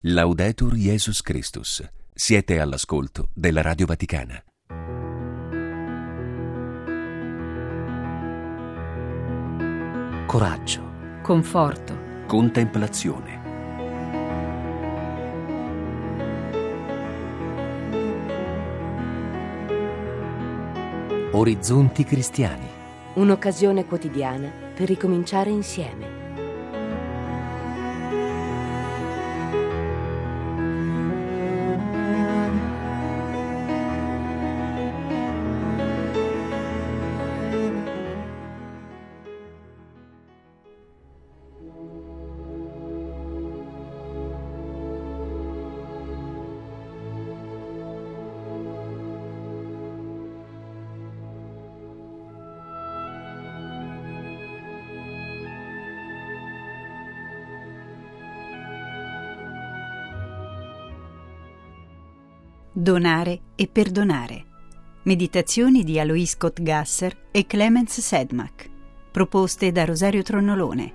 Laudetur Jesus Christus. Siete all'ascolto della Radio Vaticana. Coraggio, conforto, Contemplazione. orizzonti cristiani. Un'occasione quotidiana per ricominciare insieme. Donare e perdonare. Meditazioni di Alois Kotgasser e Clemens Sedmak, proposte da Rosario Tronnolone.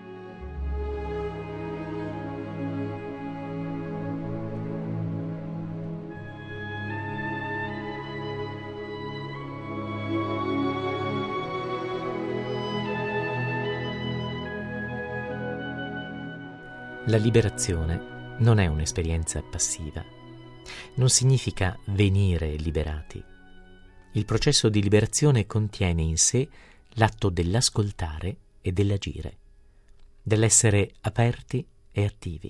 La liberazione non è un'esperienza passiva. Non significa venire liberati. Il processo di liberazione contiene in sé l'atto dell'ascoltare e dell'agire, dell'essere aperti e attivi.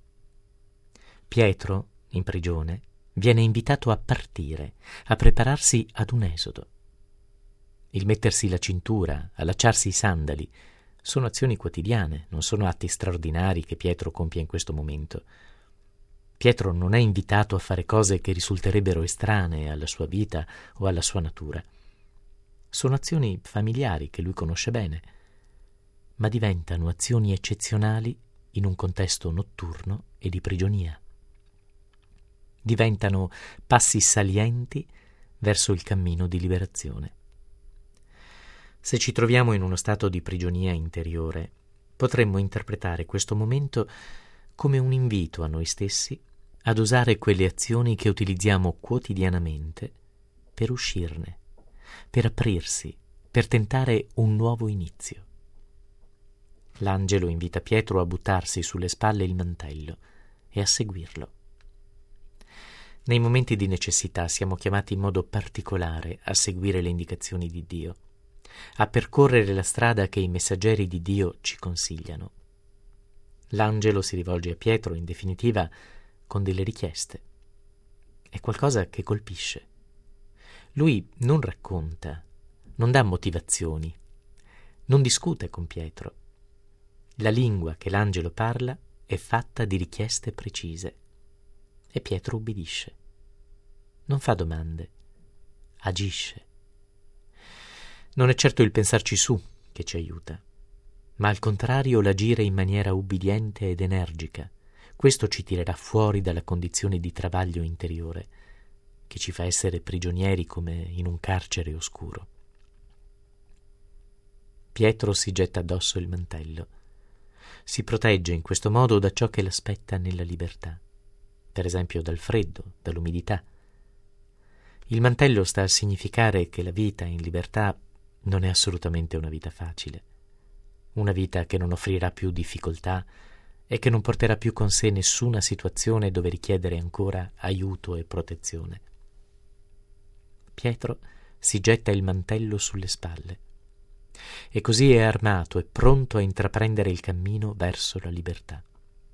Pietro, in prigione, viene invitato a partire, a prepararsi ad un esodo. Il mettersi la cintura, allacciarsi i sandali, sono azioni quotidiane, non sono atti straordinari che Pietro compie in questo momento. Pietro non è invitato a fare cose che risulterebbero estranee alla sua vita o alla sua natura. Sono azioni familiari che lui conosce bene, ma diventano azioni eccezionali in un contesto notturno e di prigionia. Diventano passi salienti verso il cammino di liberazione. Se ci troviamo in uno stato di prigionia interiore, potremmo interpretare questo momento come un invito a noi stessi ad usare quelle azioni che utilizziamo quotidianamente per uscirne, per aprirsi, per tentare un nuovo inizio. L'angelo invita Pietro a buttarsi sulle spalle il mantello e a seguirlo. Nei momenti di necessità siamo chiamati in modo particolare a seguire le indicazioni di Dio, a percorrere la strada che i messaggeri di Dio ci consigliano. L'angelo si rivolge a Pietro, in definitiva, con delle richieste. È qualcosa che colpisce. Lui non racconta, non dà motivazioni, non discute con Pietro. La lingua che l'angelo parla è fatta di richieste precise e Pietro ubbidisce. Non fa domande, agisce. Non è certo il pensarci su che ci aiuta, ma al contrario l'agire in maniera ubbidiente ed energica. Questo ci tirerà fuori dalla condizione di travaglio interiore che ci fa essere prigionieri come in un carcere oscuro. Pietro si getta addosso il mantello. Si protegge in questo modo da ciò che l'aspetta nella libertà, per esempio dal freddo, dall'umidità. Il mantello sta a significare che la vita in libertà non è assolutamente una vita facile, una vita che non offrirà più difficoltà e che non porterà più con sé nessuna situazione dove richiedere ancora aiuto e protezione. Pietro si getta il mantello sulle spalle e così è armato e pronto a intraprendere il cammino verso la libertà.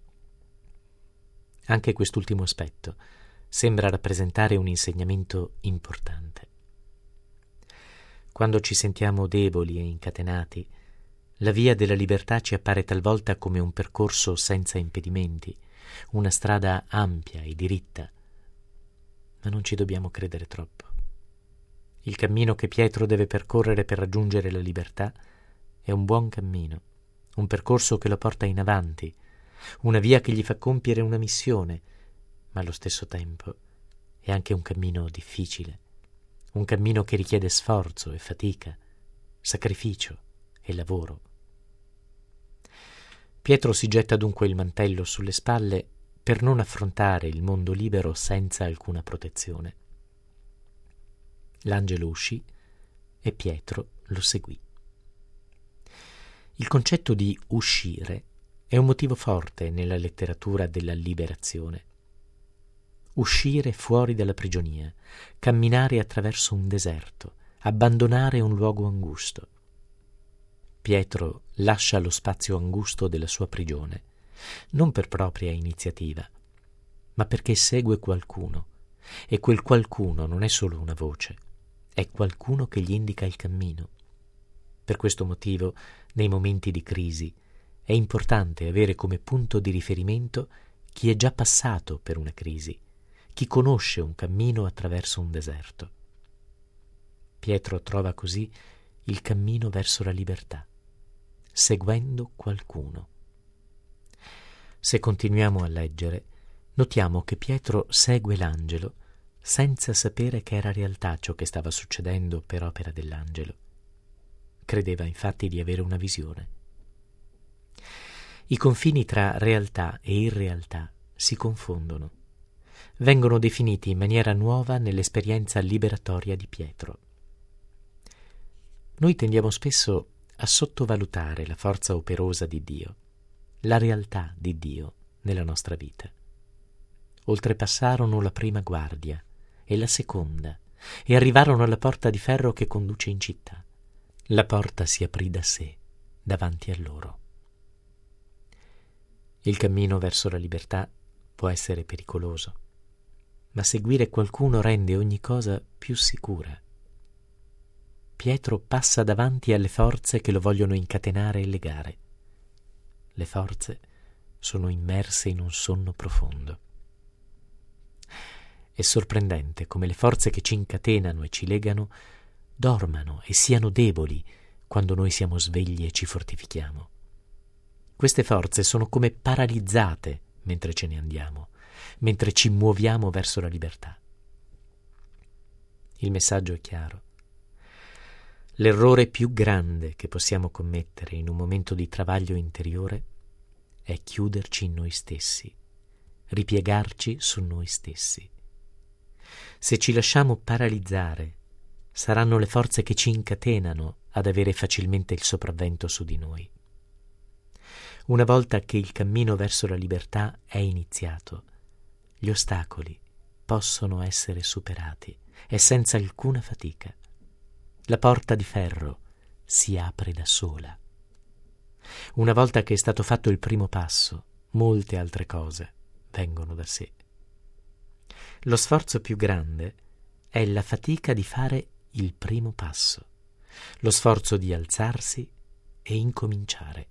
Anche quest'ultimo aspetto sembra rappresentare un insegnamento importante. Quando ci sentiamo deboli e incatenati, la via della libertà ci appare talvolta come un percorso senza impedimenti, una strada ampia e diritta, ma non ci dobbiamo credere troppo. Il cammino che Pietro deve percorrere per raggiungere la libertà è un buon cammino, un percorso che lo porta in avanti, una via che gli fa compiere una missione, ma allo stesso tempo è anche un cammino difficile, un cammino che richiede sforzo e fatica, sacrificio e lavoro. Pietro si getta dunque il mantello sulle spalle per non affrontare il mondo libero senza alcuna protezione. L'angelo uscì e Pietro lo seguì. Il concetto di uscire è un motivo forte nella letteratura della liberazione. Uscire fuori dalla prigionia, camminare attraverso un deserto, abbandonare un luogo angusto. Pietro lascia lo spazio angusto della sua prigione, non per propria iniziativa, ma perché segue qualcuno, e quel qualcuno non è solo una voce, è qualcuno che gli indica il cammino. Per questo motivo, nei momenti di crisi, è importante avere come punto di riferimento chi è già passato per una crisi, chi conosce un cammino attraverso un deserto. Pietro trova così il cammino verso la libertà, seguendo qualcuno. Se continuiamo a leggere, notiamo che Pietro segue l'angelo senza sapere che era realtà ciò che stava succedendo per opera dell'angelo. Credeva infatti di avere una visione. I confini tra realtà e irrealtà si confondono. Vengono definiti in maniera nuova nell'esperienza liberatoria di Pietro. Noi tendiamo spesso a sottovalutare la forza operosa di Dio, la realtà di Dio nella nostra vita. Oltrepassarono la prima guardia e la seconda e arrivarono alla porta di ferro che conduce in città. La porta si aprì da sé davanti a loro. Il cammino verso la libertà può essere pericoloso, ma seguire qualcuno rende ogni cosa più sicura. Pietro passa davanti alle forze che lo vogliono incatenare e legare. Le forze sono immerse in un sonno profondo. È sorprendente come le forze che ci incatenano e ci legano dormano e siano deboli quando noi siamo svegli e ci fortifichiamo. Queste forze sono come paralizzate mentre ce ne andiamo, mentre ci muoviamo verso la libertà. Il messaggio è chiaro. L'errore più grande che possiamo commettere in un momento di travaglio interiore è chiuderci in noi stessi, ripiegarci su noi stessi. Se ci lasciamo paralizzare, saranno le forze che ci incatenano ad avere facilmente il sopravvento su di noi. Una volta che il cammino verso la libertà è iniziato, gli ostacoli possono essere superati e senza alcuna fatica. La porta di ferro si apre da sola. Una volta che è stato fatto il primo passo, molte altre cose vengono da sé. Lo sforzo più grande è la fatica di fare il primo passo, lo sforzo di alzarsi e incominciare.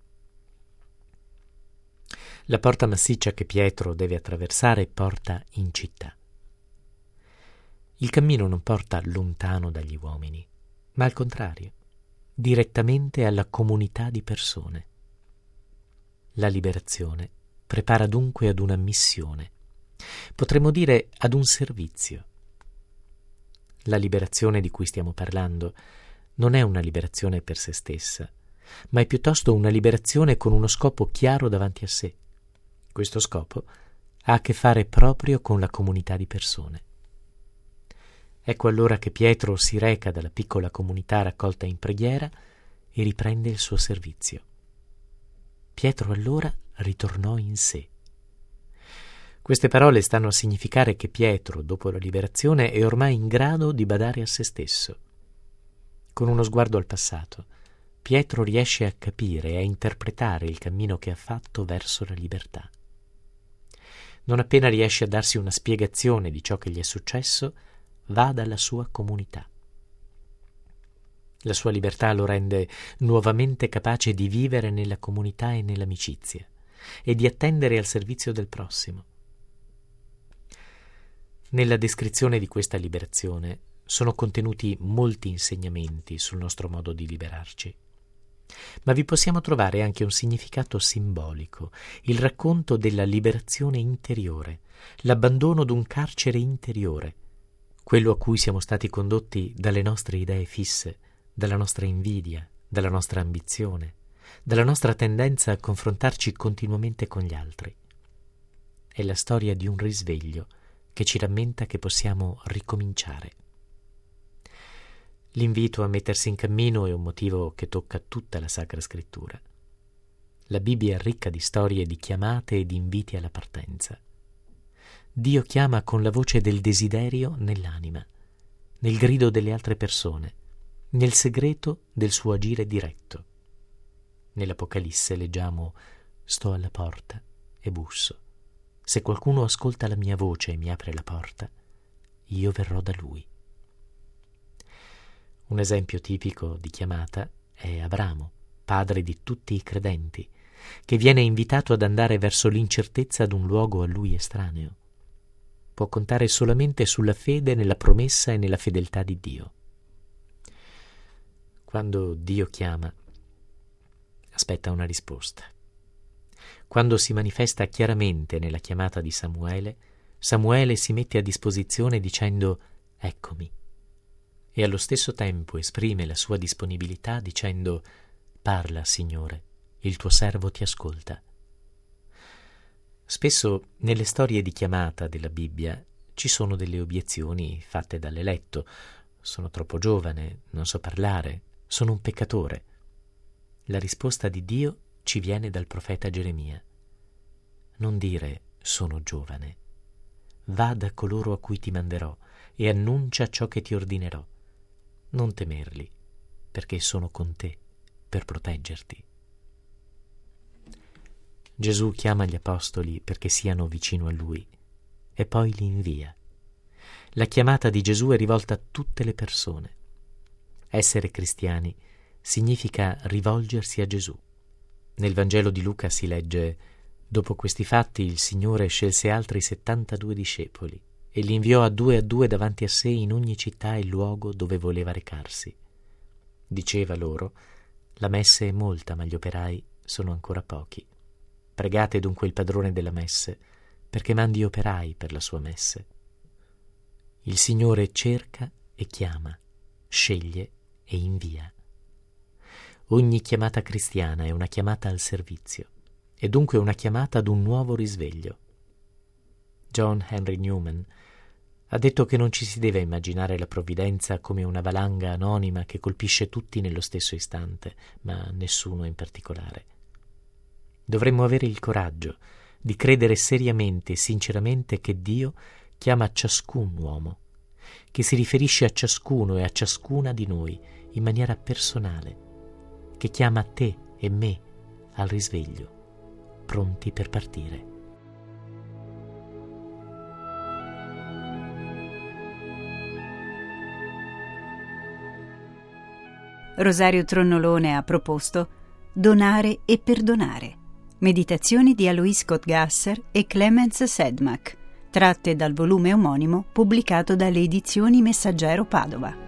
La porta massiccia che Pietro deve attraversare porta in città. Il cammino non porta lontano dagli uomini, ma al contrario, direttamente alla comunità di persone. La liberazione prepara dunque ad una missione, potremmo dire ad un servizio. La liberazione di cui stiamo parlando non è una liberazione per se stessa, ma è piuttosto una liberazione con uno scopo chiaro davanti a sé. Questo scopo ha a che fare proprio con la comunità di persone. Ecco allora che Pietro si reca dalla piccola comunità raccolta in preghiera e riprende il suo servizio. Pietro allora ritornò in sé. Queste parole stanno a significare che Pietro, dopo la liberazione, è ormai in grado di badare a se stesso. Con uno sguardo al passato, Pietro riesce a capire e a interpretare il cammino che ha fatto verso la libertà. Non appena riesce a darsi una spiegazione di ciò che gli è successo, va dalla sua comunità. La sua libertà lo rende nuovamente capace di vivere nella comunità e nell'amicizia e di attendere al servizio del prossimo. Nella descrizione di questa liberazione sono contenuti molti insegnamenti sul nostro modo di liberarci, ma vi possiamo trovare anche un significato simbolico, il racconto della liberazione interiore, l'abbandono d'un carcere interiore, quello a cui siamo stati condotti dalle nostre idee fisse, dalla nostra invidia, dalla nostra ambizione, dalla nostra tendenza a confrontarci continuamente con gli altri. è la storia di un risveglio che ci rammenta che possiamo ricominciare. L'invito a mettersi in cammino è un motivo che tocca tutta la Sacra Scrittura. La Bibbia è ricca di storie di chiamate e di inviti alla partenza. Dio chiama con la voce del desiderio nell'anima, nel grido delle altre persone, nel segreto del suo agire diretto. Nell'Apocalisse leggiamo: «Sto alla porta e busso. Se qualcuno ascolta la mia voce e mi apre la porta, io verrò da lui». Un esempio tipico di chiamata è Abramo, padre di tutti i credenti, che viene invitato ad andare verso l'incertezza ad un luogo a lui estraneo. Può contare solamente sulla fede nella promessa e nella fedeltà di Dio. Quando Dio chiama, aspetta una risposta. Quando si manifesta chiaramente nella chiamata di Samuele, Samuele si mette a disposizione dicendo: «Eccomi», e allo stesso tempo esprime la sua disponibilità dicendo: «Parla, Signore, il tuo servo ti ascolta». Spesso nelle storie di chiamata della Bibbia ci sono delle obiezioni fatte dall'eletto: «Sono troppo giovane, non so parlare, sono un peccatore». La risposta di Dio ci viene dal profeta Geremia: «Non dire sono giovane, va da coloro a cui ti manderò e annuncia ciò che ti ordinerò. Non temerli, perché sono con te per proteggerti». Gesù chiama gli apostoli perché siano vicino a Lui e poi li invia. La chiamata di Gesù è rivolta a tutte le persone. Essere cristiani significa rivolgersi a Gesù. Nel Vangelo di Luca si legge: «Dopo questi fatti il Signore scelse altri 72 discepoli e li inviò a due davanti a sé in ogni città e luogo dove voleva recarsi. Diceva loro: la messe è molta, ma gli operai sono ancora pochi. Pregate dunque il padrone della messe perché mandi operai per la sua messe». Il Signore cerca e chiama, sceglie e invia. Ogni chiamata cristiana è una chiamata al servizio e dunque una chiamata ad un nuovo risveglio. John Henry Newman ha detto che non ci si deve immaginare la provvidenza come una valanga anonima che colpisce tutti nello stesso istante, ma nessuno in particolare. Dovremmo avere il coraggio di credere seriamente e sinceramente che Dio chiama ciascun uomo, che si riferisce a ciascuno e a ciascuna di noi in maniera personale, che chiama te e me al risveglio, pronti per partire. Rosario Tronnolone ha proposto Donare e perdonare. Meditazioni di Alois Scott Gasser e Clemens Sedmak, tratte dal volume omonimo pubblicato dalle edizioni Messaggero Padova.